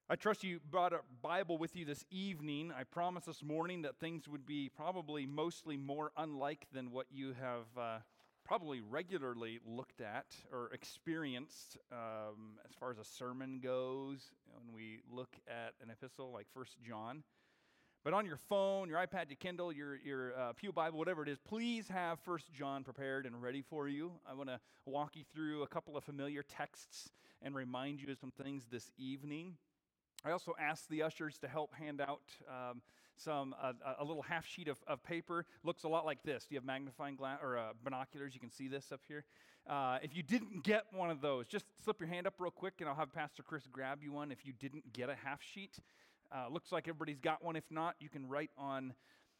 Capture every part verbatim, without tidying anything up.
I trust you brought a Bible with you this evening. I promised this morning that things would be probably mostly more unlike than what you have uh, probably regularly looked at or experienced um, as far as a sermon goes when we look at an epistle like First John. But on your phone, your iPad, your Kindle, your, your uh, Pew Bible, whatever it is, please have First John prepared and ready for you. I want to walk you through a couple of familiar texts and remind you of some things this evening. I also asked the ushers to help hand out um, some uh, a little half sheet of, of paper. Looks a lot like this. Do you have magnifying glass or uh, binoculars? You can see this up here. Uh, if you didn't get one of those, just slip your hand up real quick, and I'll have Pastor Chris grab you one. If you didn't get a half sheet, uh, looks like everybody's got one. If not, you can write on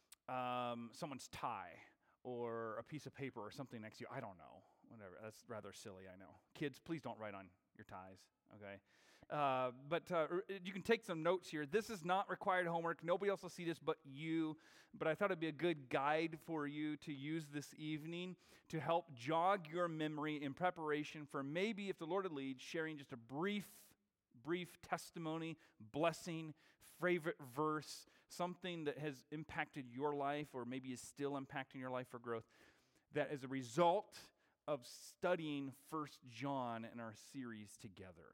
um, someone's tie or a piece of paper or something next to you. I don't know. Whatever. That's rather silly. I know. Kids, please don't write on your ties. Okay, uh, but uh, you can take some notes here. This is not required homework. Nobody else will see this but you. But I thought it'd be a good guide for you to use this evening to help jog your memory in preparation for maybe, if the Lord leads, sharing just a brief, brief testimony, blessing, favorite verse, something that has impacted your life or maybe is still impacting your life for growth, that as a result of studying First John in our series together.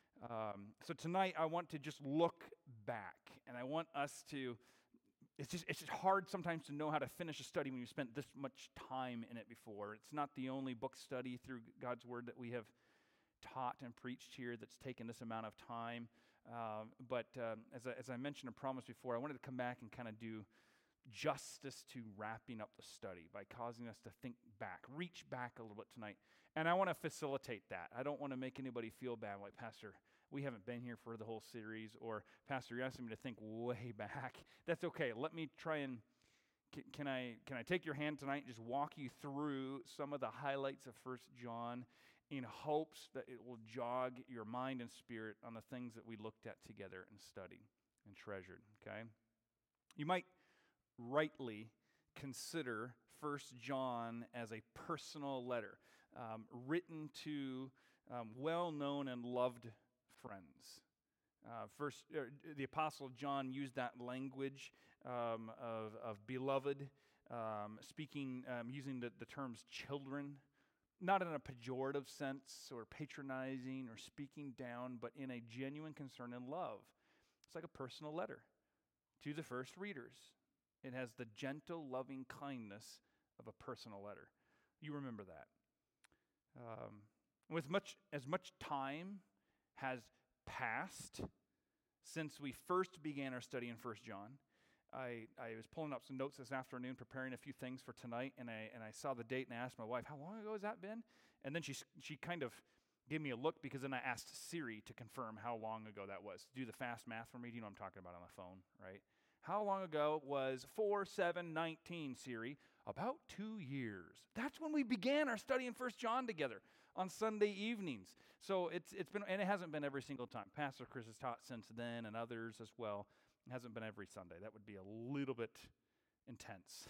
Um, so tonight I want to just look back, and I want us to, it's just it's just hard sometimes to know how to finish a study when you spent this much time in it before. It's not the only book study through God's Word that we have taught and preached here that's taken this amount of time. Uh, but um, as, I, as I mentioned and promised before, I wanted to come back and kind of do justice to wrapping up the study by causing us to think back, reach back a little bit tonight. And I want to facilitate that. I don't want to make anybody feel bad, like, Pastor, we haven't been here for the whole series, or Pastor, you're asking me to think way back. That's okay. Let me try and, can, can I can I take your hand tonight and just walk you through some of the highlights of First John in hopes that it will jog your mind and spirit on the things that we looked at together and studied and treasured, okay? You might rightly consider First John as a personal letter um, written to um, well-known and loved friends. Uh, first, uh, the Apostle John used that language um, of, of beloved, um, speaking, um, using the, the terms children, not in a pejorative sense or patronizing or speaking down, but in a genuine concern and love. It's like a personal letter to the first readers. It has the gentle, loving kindness of a personal letter. You remember that. Um, with much as much time has passed since we first began our study in First John, I, I was pulling up some notes this afternoon, preparing a few things for tonight, and I and I saw the date and I asked my wife, how long ago has that been? And then she she kind of gave me a look, because then I asked Siri to confirm how long ago that was. Do the fast math for me. Do you know what I'm talking about on the phone, right? How long ago was four seven nineteen, Siri? About two years. That's when we began our study in First John together on Sunday evenings. So it's it's been, and it hasn't been every single time. Pastor Chris has taught since then, and others as well. It hasn't been every Sunday. That would be a little bit intense.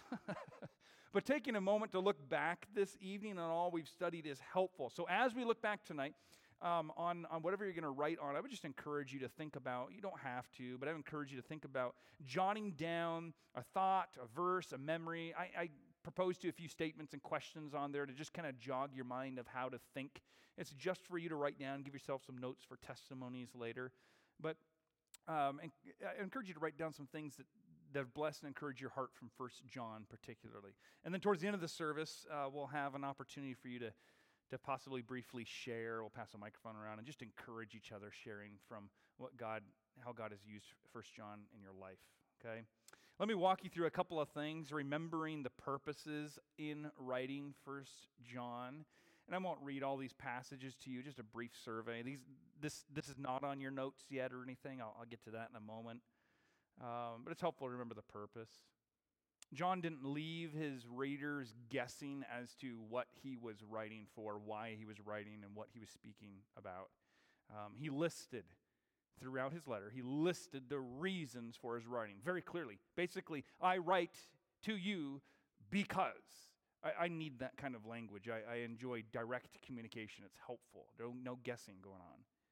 But taking a moment to look back this evening on all we've studied is helpful. So as we look back tonight, Um, on, on whatever you're going to write on, I would just encourage you to think about, you don't have to, but I would encourage you to think about jotting down a thought, a verse, a memory. I, I proposed to a few statements and questions on there to just kind of jog your mind of how to think. It's just for you to write down, give yourself some notes for testimonies later. But um, and I encourage you to write down some things that, that have blessed and encourage your heart from First John particularly. And then towards the end of the service, uh, we'll have an opportunity for you to to possibly briefly share. We'll pass the microphone around and just encourage each other, sharing from what God, how God has used First John in your life, okay? Let me walk you through a couple of things, remembering the purposes in writing First John. And I won't read all these passages to you, just a brief survey. These, this, this is not on your notes yet or anything. I'll, I'll get to that in a moment. Um, but it's helpful to remember the purpose. John didn't leave his readers guessing as to what he was writing for, why he was writing, and what he was speaking about. Um, he listed throughout his letter, he listed the reasons for his writing very clearly. Basically, I write to you because. I, I need that kind of language. I, I enjoy direct communication. It's helpful. No, no guessing going on.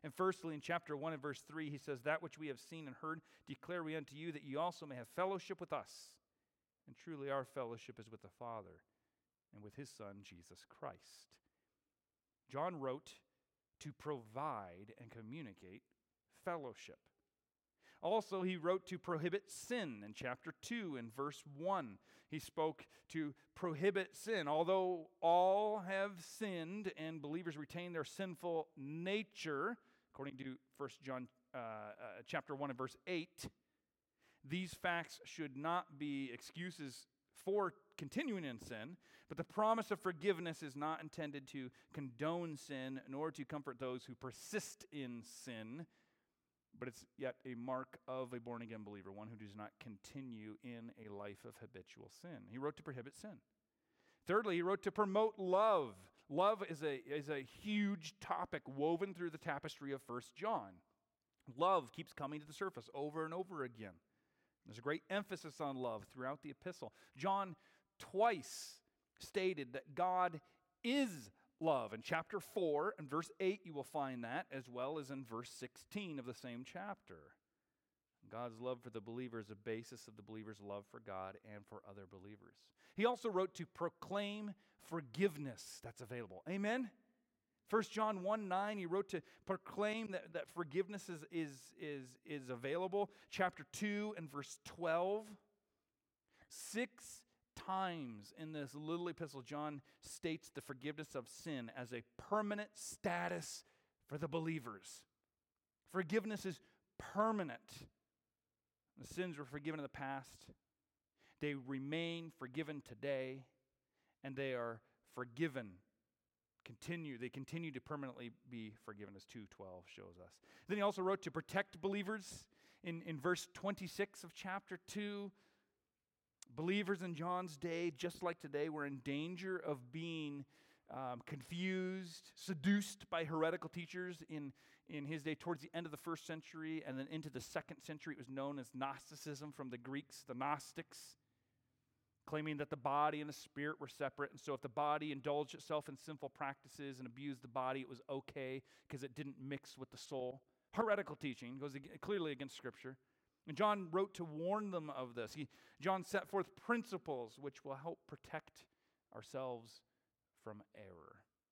And firstly, in chapter one and verse three, he says, that which we have seen and heard declare we unto you, that ye also may have fellowship with us. And truly our fellowship is with the Father and with his Son, Jesus Christ. John wrote to provide and communicate fellowship. Also, he wrote to prohibit sin in chapter two and verse one. He spoke to prohibit sin. Although all have sinned and believers retain their sinful nature, according to First John uh, uh, chapter one and verse eight, these facts should not be excuses for continuing in sin, but the promise of forgiveness is not intended to condone sin nor to comfort those who persist in sin, but it's yet a mark of a born-again believer, one who does not continue in a life of habitual sin. He wrote to prohibit sin. Thirdly, he wrote to promote love. Love is a, is a huge topic woven through the tapestry of First John. Love keeps coming to the surface over and over again. There's a great emphasis on love throughout the epistle. John twice stated that God is love. In chapter four and verse eight, you will find that, as well as in verse sixteen of the same chapter. God's love for the believer is a basis of the believer's love for God and for other believers. He also wrote to proclaim forgiveness that's available. Amen? First John one nine, he wrote to proclaim that, that forgiveness is, is, is, is available. Chapter two and verse twelve. Six times in this little epistle, John states the forgiveness of sin as a permanent status for the believers. Forgiveness is permanent. The sins were forgiven in the past. They remain forgiven today, and they are forgiven. Continue, they continue to permanently be forgiven, as two twelve shows us. Then he also wrote to protect believers in, in verse twenty-six of chapter two. Believers in John's day, just like today, were in danger of being um, confused, seduced by heretical teachers in, in his day towards the end of the first century, and then into the second century. It was known as Gnosticism from the Greeks, the Gnostics, claiming that the body and the spirit were separate. And so if the body indulged itself in sinful practices and abused the body, it was okay because it didn't mix with the soul. Heretical teaching goes ag- clearly against Scripture. And John wrote to warn them of this. He, John set forth principles which will help protect ourselves from error.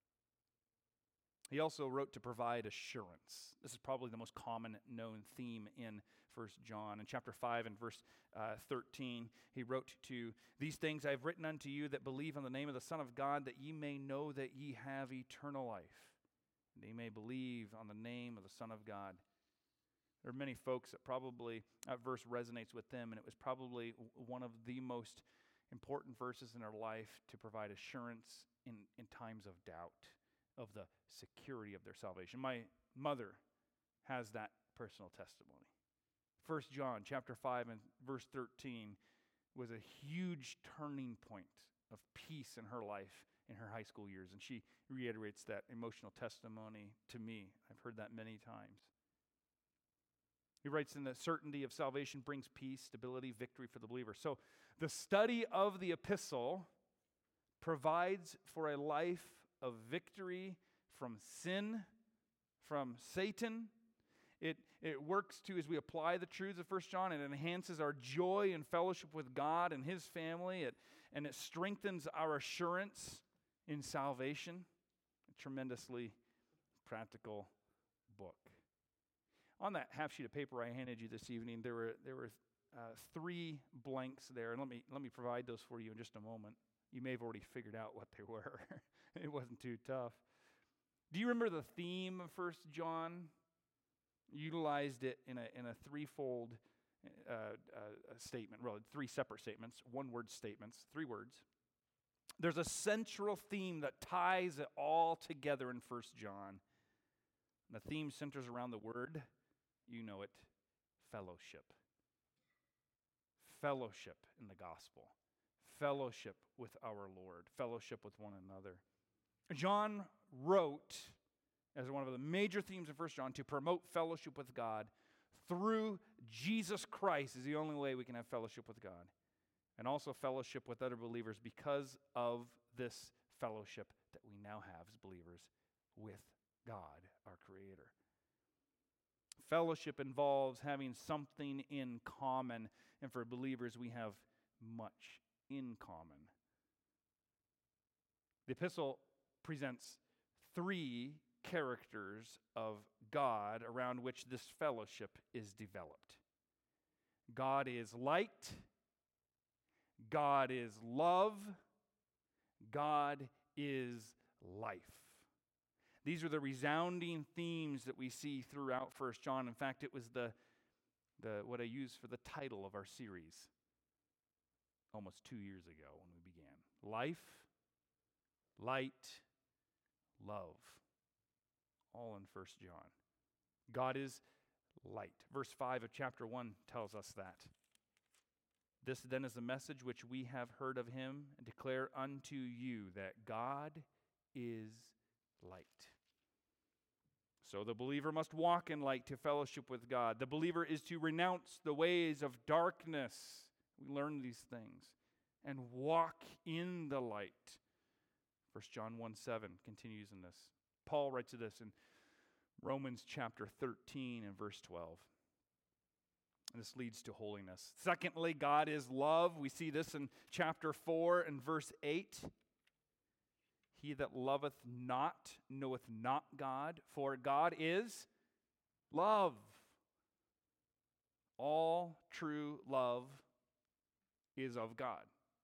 He also wrote to provide assurance. This is probably the most common known theme in First John. In chapter five and verse uh, thirteen, he wrote to, these things I have written unto you that believe on the name of the Son of God, that ye may know that ye have eternal life, and ye may believe on the name of the Son of God. There are many folks that probably, that verse resonates with them, and it was probably one of the most important verses in our life to provide assurance in, in times of doubt of the security of their salvation. My mother has that personal testimony. First John chapter five and verse thirteen was a huge turning point of peace in her life in her high school years, and she reiterates that emotional testimony to me. I've heard that many times. He writes, in the certainty of salvation brings peace, stability, victory for the believer. So the study of the epistle provides for a life of victory from sin, from Satan. It, it works to, as we apply the truths of First John, it enhances our joy and fellowship with God and his family, it, and it strengthens our assurance in salvation. A tremendously practical book. On that half sheet of paper I handed you this evening, there were there were uh, three blanks there, and let me let me provide those for you in just a moment. You may have already figured out what they were. It wasn't too tough. Do you remember the theme of First John? Utilized it in a in a threefold uh, uh, statement, really three separate statements, one-word statements, three words. There's a central theme that ties it all together in First John. The theme centers around the word, you know it, fellowship. Fellowship in the gospel. Fellowship with our Lord. Fellowship with one another. John wrote, as one of the major themes of First John, to promote fellowship with God through Jesus Christ is the only way we can have fellowship with God. And also fellowship with other believers because of this fellowship that we now have as believers with God, our Creator. Fellowship involves having something in common, and for believers, we have much in common. The epistle presents three characters of God around which this fellowship is developed. God is light, God is love, God is life. These are the resounding themes that we see throughout First John. In fact, it was the, the what I used for the title of our series almost two years ago when we began. Life, light, love. All in First John. God is light. Verse five of chapter one tells us that. This then is the message which we have heard of him and declare unto you, that God is light. So the believer must walk in light to fellowship with God. The believer is to renounce the ways of darkness. We learn these things. And walk in the light. First John one seven continues in this. Paul writes this in Romans chapter thirteen and verse twelve. And this leads to holiness. Secondly, God is love. We see this in chapter four and verse eight. He that loveth not knoweth not God, for God is love. All true love is of God.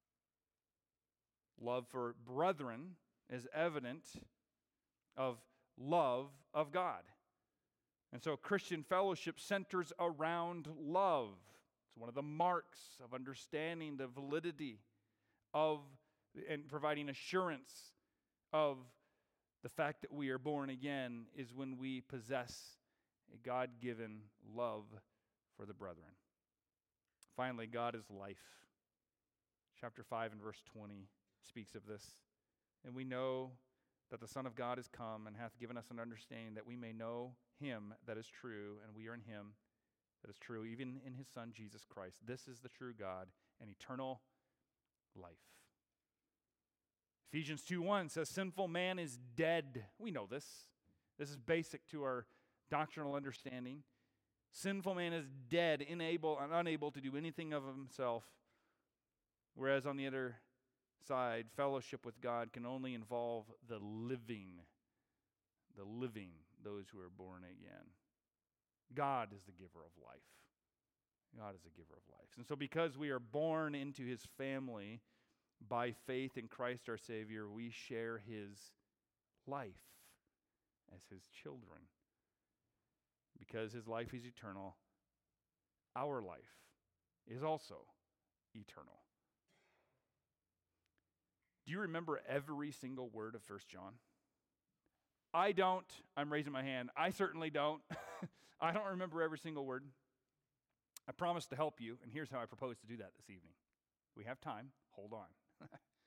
Love for brethren is evident of love of God. And so Christian fellowship centers around love. It's one of the marks of understanding the validity of and providing assurance of the fact that we are born again is when we possess a God-given love for the brethren. Finally, God is life. Chapter five and verse twenty speaks of this. And we know that the Son of God is come and hath given us an understanding that we may know him that is true, and we are in him that is true, even in his Son, Jesus Christ. This is the true God and eternal life. Ephesians two one says, sinful man is dead. We know this. This is basic to our doctrinal understanding. Sinful man is dead, unable and unable to do anything of himself. Whereas on the other side, fellowship with God can only involve the living, the living, those who are born again. God is the giver of life. God is the giver of life. And so because we are born into his family by faith in Christ our Savior, we share his life as his children. Because his life is eternal, our life is also eternal. Do you remember every single word of First John? I don't. I'm raising my hand. I certainly don't. I don't remember every single word. I promise to help you, and here's how I propose to do that this evening. We have time. Hold on.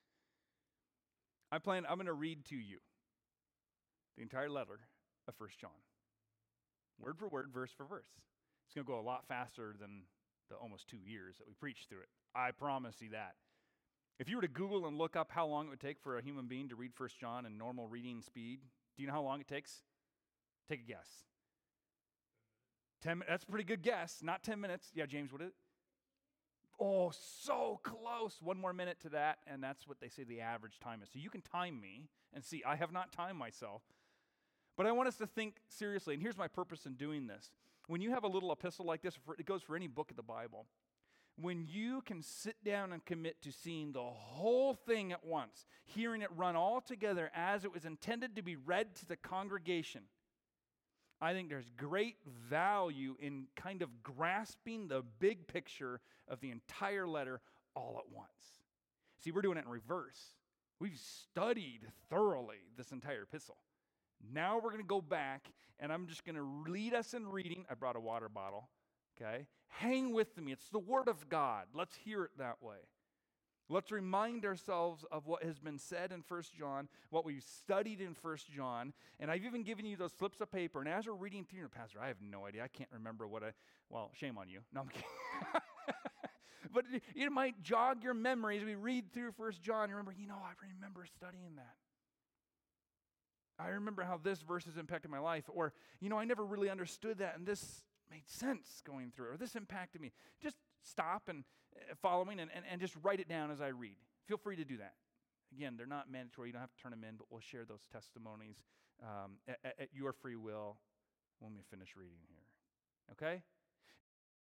I plan, I'm going to read to you the entire letter of First John. Word for word, verse for verse. It's going to go a lot faster than the almost two years that we preached through it. I promise you that. If you were to Google and look up how long it would take for a human being to read First John in normal reading speed, do you know how long it takes? Take a guess. Ten. That's a pretty good guess. Not ten minutes. Yeah, James, what is it? Oh, so close. One more minute to that, and that's what they say the average time is. So you can time me and see. I have not timed myself. But I want us to think seriously, and here's my purpose in doing this. When you have a little epistle like this, it goes for any book of the Bible. When you can sit down and commit to seeing the whole thing at once, hearing it run all together as it was intended to be read to the congregation, I think there's great value in kind of grasping the big picture of the entire letter all at once. See, we're doing it in reverse. We've studied thoroughly this entire epistle. Now we're going to go back, and I'm just going to lead us in reading. I brought a water bottle, okay? Hang with me. It's the Word of God. Let's hear it that way. Let's remind ourselves of what has been said in First John, what we've studied in First John, and I've even given you those slips of paper, and as we're reading through, Pastor, I have no idea. I can't remember what I, well, shame on you. No, I'm kidding. But it, it might jog your memory as we read through First John. You remember, you know, I remember studying that. I remember how this verse has impacted my life. Or, you know, I never really understood that, and this made sense going through, or this impacted me. Just stop and uh, following and, and, and just write it down as I read. Feel free to do that. Again, they're not mandatory. You don't have to turn them in, but we'll share those testimonies um, at, at your free will when we finish reading here. Okay?